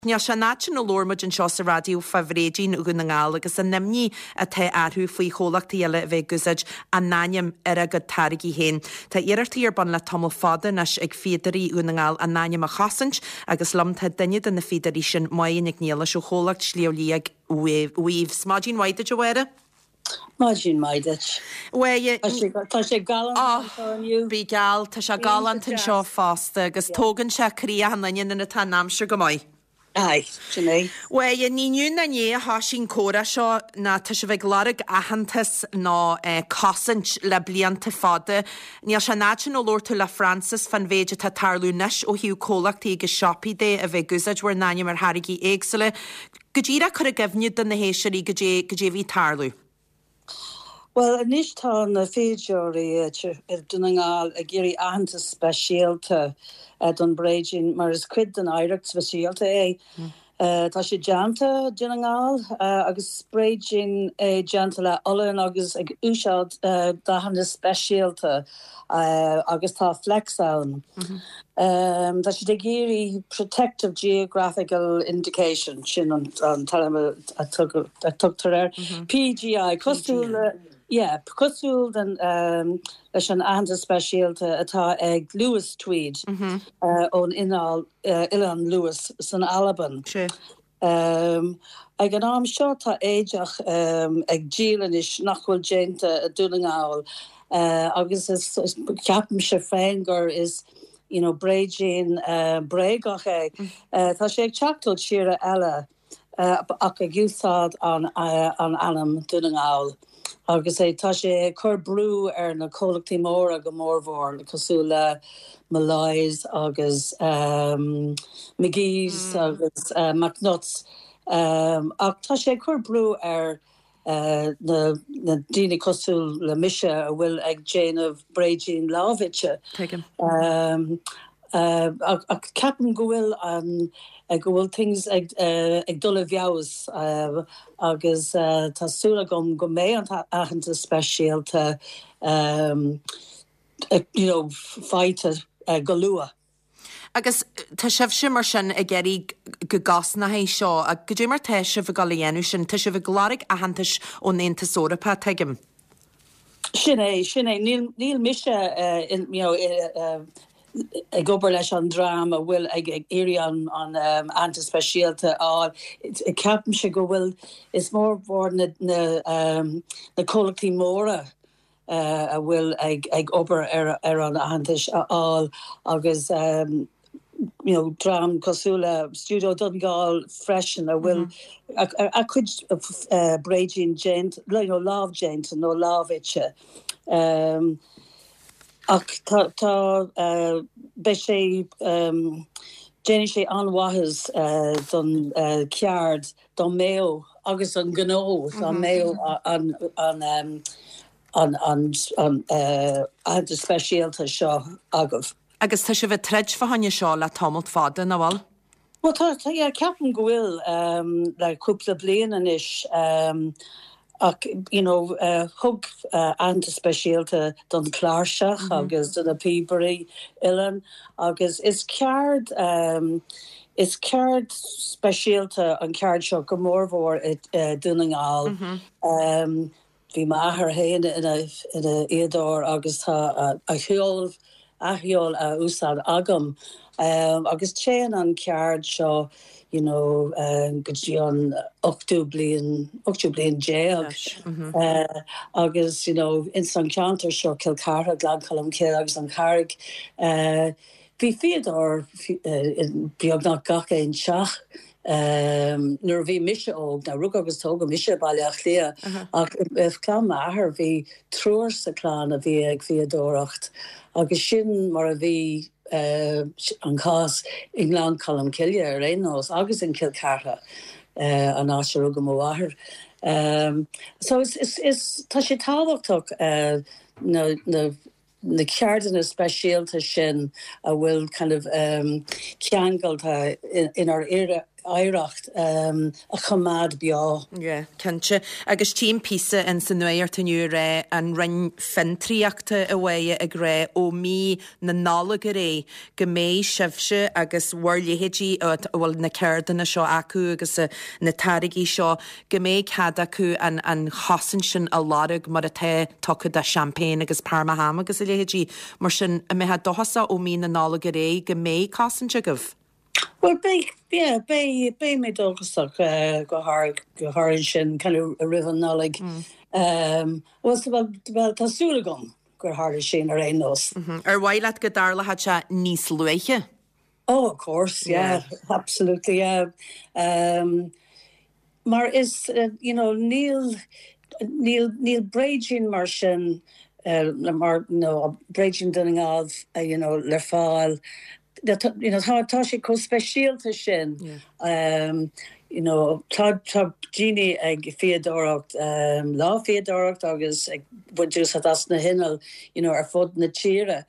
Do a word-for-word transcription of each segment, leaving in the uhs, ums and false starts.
Ní se náin ó lormid an seo sa radioú fahrédín ugan na ngáil agus an nimní a the airthú faoi cholachtaí eile a bheith gusaid a náim ar a go tarigí héin. Tá iarartaí ar ban le tomul fada nas ag féidirí ugan na ngáil a náim a chasint agus lomthe duine den na féidirí sin maion ag níala seo cholacht slíolí ag uíomh smádín waide jo wera? Mágin maidit. Weie Tá sé galant anniu. Bí gal tá se galant an seo fásta agus tógan se crí a hanaine na tá námsir go mai. Ai, sinné. Weie níú na né a há sin córa seo na tá se bheith glarag ahantas ná cosint le blianta fada. Ní se náin ó lór tú le Francis fan féide tá tarlú nes ó hiú cólachtaí go shoppi dé a bheith gusaid war náim mar harigí éagsile. Go ddíra chu a gofniú den na héisiirí go dé go dé bhí tarlú. Well, a níos tá na féidiúirí ar duna ngáil a géirí ahananta speisialta don breidin mar is cuid den éireacht speisialta é. Tá sé deanta duna ngáil agus breidin é deanta le olann agus ag úsáid dahananta speisialta agus tá flexáin. Tá sé de géirí protective geographical indication sin an talm a tugtar ar P G I cosúil yeah, cosúil den leis an ahananta speisialta atá ag Lewis Tweed ón inál Ilan Lewis san Alban. Ag an am seo tá éideach ag dílan is nachhfuil déanta a dúna ngáil agus is ceapim se féin gur is you know, breidin uh, breigach é. Uh, tá sé ag teachtal siar eile uh, ach ag úsáid an, uh, an anam dúna ngáil. Agus é tá sé chur brú ar na cólachtaí móra go mórmhór le cosú le Malais agus um, McGee's mm. agus uh, McNuts. Um, ach tá sé chur brú ar Uh, na, na dini cosúil le mise a bhfuil ag Déanamh breidin lábhite. Um, uh, ag, ag ceapan go bhfuil an uh, go bhfuil things ag, uh, ag dul a bheabhas uh, agus uh, tásúla gom go mé an ahananta speisialta um, uh, you know, feite uh, go lua. Agus tá sibh sin mar sin a geirí go gas na hé seo a go dé mar teise bh galéanú sin tá sibh glárig a hantais ó néanta sórapá teigim. Sin é sin é níl mise ag obair leis an drama bhfuil ag éirí an antaspéisialta á ceapan se go bhfuil is mór bhór na na cólachtaí móra a bhfuil ag ag obair ar ar an ahantais á agus um, you know, dram cosúla studio Dungal freshen a will mm-hmm. I, I could uh, breidin gent like no love gent no love it um ach ta ta uh, be sé um Jenny sé anwahas uh, don uh, ceard don méo agus an gno don méo an an um an an an uh an speisialta seo agah. Agus tá se bheith treid fahanne seo le tomult fada na bhil? Well tá tá ceapan go bhfuil um, le cúpla blianan is um, ach you know uh, thug uh, antaspéisialta don chláirseach mm-hmm. agus don na Peabody Ilan agus is ceard um, is ceard speisialta an ceard seo go mórmhór uh, dúna ngáil. Mm-hmm. um, Bhí maithar héana ina ina iadár agus tá a cheol ahiol a úsad agam um, agus chéan an ceard seo you know um, go dtí an ochtú blian ochtú blian déag mm-hmm. uh, agus you know in san ceantar seo Kilcara glad colm cé agus an carrig uh, bhí fiadar uh, beag nach gacha in seach um nur vi mise og na rug agus tog mise bailach lia ach ef clá maithar hí troir sa chlán a bhí ag fiadoracht agus sin mar a bhí uh, an cás in glán colm ciile ar rénos agus in Kilcara uh, an áise rug go mhathir um so is is is tá sé táhachtach uh, na na na ceardan is speisialta sin a bhfuil kind of um ceangalta in, in our era éirecht um, a chumad beá. Yeah, Kense agus tím písa in san nuirtaniu ré an rin fintriachta a bhaie a gré ó mí na nálaga ré go méid sibse agus bhirléhédí bhfuil na ceirdanna seo acu agus na tarigí seo go méid cad acu an, an chasan sin a lárug mar a te tucha de champagne agus parma ham agus a léhédí mar sin a méthe dohasa ó mí na nálaga ré go méid chasan sigah. Well, be, yeah, be, be me dogusach uh, go har go har sin kind of a river nolig. Mm. Um, was about about tasúlagum go har sin ar ein nos. Mhm. Er bhaileat go darla hat se níos luiche. Oh, of course, yeah, yeah. Absolutely, yeah. Um, mar is uh, you know Neil Neil Neil Bragin mar sin uh, mar no Bragin dunning of uh, you know le fáil. That you know how tá ko specialta sin um you know tá tá Jeannie ag fiadóracht um lá fiadóracht agus ag budús hat as na hinnel you know ar fod na tíre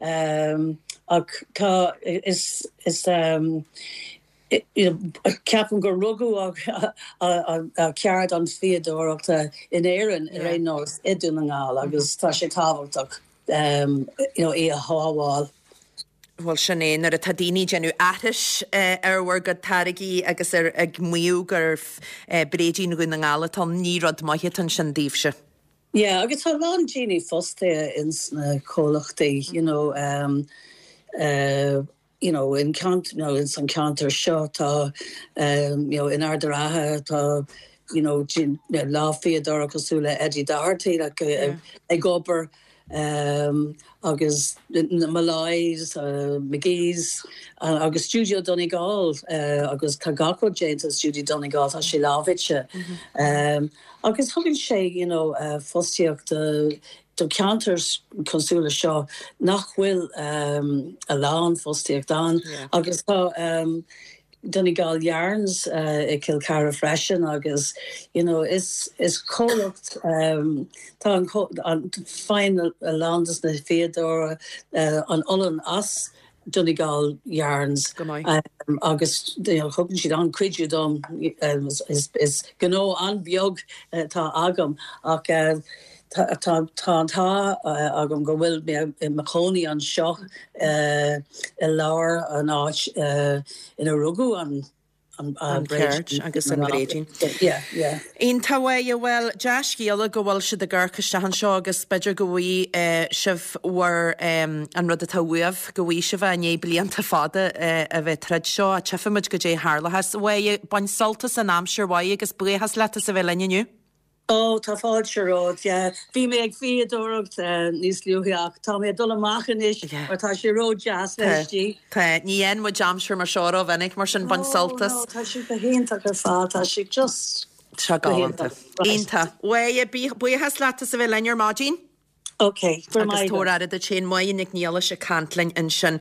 um ag tá is is um it, you know ceapan go rugu ag a ceart an fiadóracht in éan ar ein nás idúnaáil agus tá sé táhachtach um you know é a háháil. Well sinné ar a tadíní genú atis ar bhar go tarigí agus ar ag muú gur brédín go na ngála tá nírad maithe tan sin díobse. Yeah, agus tá lá Jeannie Foste ins na cólachtaí, you know, um, uh, you know, in cant, you know, in some canter seo tá, um, you know, in Ardaratha tá, you know, Jean, you know, lá fiadóra cosúla Eddie Doherty, like yeah. a, a gobar. Um, agus na Malays, uh, McGee's, uh, agus Studio Donegal, uh, agus Tagako James as Studio Donegal, tá sé lábhite. Um, agus thugann sé, you know, uh, fostiach de do counters consúla seo nach bhfuil um, a lán fostiach dan, yeah. agus tá um, Donegal Yarns uh, I Kilcara freshen agus you know is is cólacht um tá an, an fine a landas na fiadóra uh, an olin as Donegal Yarns um, agus you know chugann siad an cuidiú dom um, is is gó an beag uh, tá agam ach uh, tá tá tá agam go bhfuil me macóí an seo i lár an áit in a rugú an an Church agus an Brédín. Yeah, yeah. Ein táhaid bhfuil deascíala go bhfuil siad a ggurchaiste an seo agus beidir go bhí sibh war an rud a táhuiamh go bhí sibh a né blianta fada a bheith treid seo a tefamuid go dé hálathas bhfuil bain soltas an amsir bhaid agus buchas letas a bheith leniu. Oh, tá fáil se ród, yeah. Bhí mé ag fiadóracht uh, níos liúthaach, tá mé dul amachchan is, yeah. Or tá sé ród jazz leisdí. Tá, ní en mu jamsir mar seóró bhanig mar sin ban soltas. Oh, no, tá si go héntaach ar fá, tá si just... Tá gáanta. Ínta. Bhfuil buchas letas a bheith leniu Máidín? Okay, for my... Agus tóráid a chéin maion ag níala se cantlainn in sin.